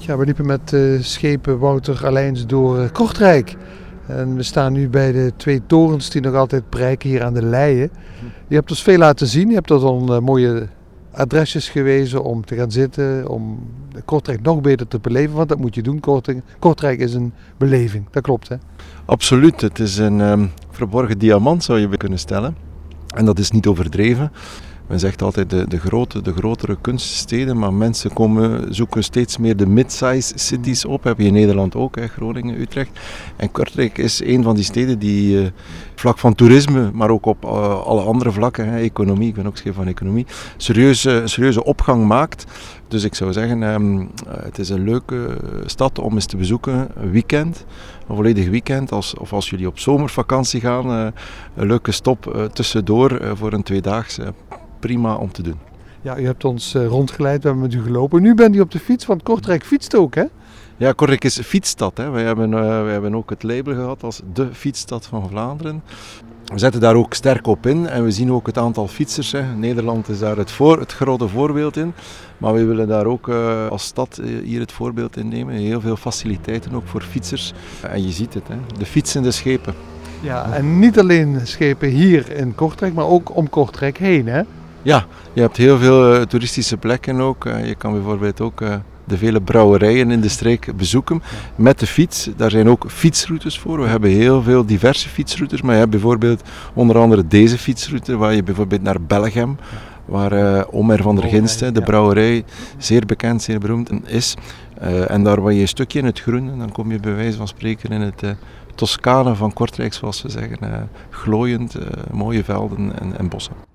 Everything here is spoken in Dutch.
Ja, we liepen met schepen Wouter Arlijns door Kortrijk. En we staan nu bij de 2 torens die nog altijd prijken hier aan de Leie. Je hebt ons veel laten zien. Je hebt ons al mooie adresjes gewezen om te gaan zitten. Om Kortrijk nog beter te beleven. Want dat moet je doen. Kortrijk is een beleving. Dat klopt, hè? Absoluut. Het is een verborgen diamant, zou je kunnen stellen. En dat is niet overdreven. Men zegt altijd de grotere kunststeden, maar mensen zoeken steeds meer de mid-size cities op. Heb je in Nederland ook, hè, Groningen, Utrecht. En Kortrijk is een van die steden die vlak van toerisme, maar ook op alle andere vlakken, hè, economie, ik ben ook schep van economie, serieuze opgang maakt. Dus ik zou zeggen, het is een leuke stad om eens te bezoeken, een weekend, een volledig weekend. Of als jullie op zomervakantie gaan, een leuke stop tussendoor voor een 2-daagse. Prima om te doen. Ja, u hebt ons rondgeleid, we hebben met u gelopen. Nu bent u op de fiets, want Kortrijk fietst ook, hè? Ja, Kortrijk is fietsstad. Hè. Wij hebben ook het label gehad als de fietsstad van Vlaanderen. We zetten daar ook sterk op in en we zien ook het aantal fietsers. Hè. Nederland is daar het grote voorbeeld in. Maar we willen daar ook als stad hier het voorbeeld in nemen. Heel veel faciliteiten ook voor fietsers. En je ziet het, hè. De fietsende schepen. Ja, en niet alleen schepen hier in Kortrijk, maar ook om Kortrijk heen, hè? Ja, je hebt heel veel toeristische plekken ook. Je kan bijvoorbeeld ook de vele brouwerijen in de streek bezoeken met de fiets. Daar zijn ook fietsroutes voor. We hebben heel veel diverse fietsroutes, maar je hebt bijvoorbeeld onder andere deze fietsroute waar je bijvoorbeeld naar Bellegem, waar Omer van der Ginste, de brouwerij, zeer bekend, zeer beroemd is. En daar waar je een stukje in het groen, en dan kom je bij wijze van spreken in het Toscane van Kortrijk, zoals we zeggen, glooiend, mooie velden en bossen.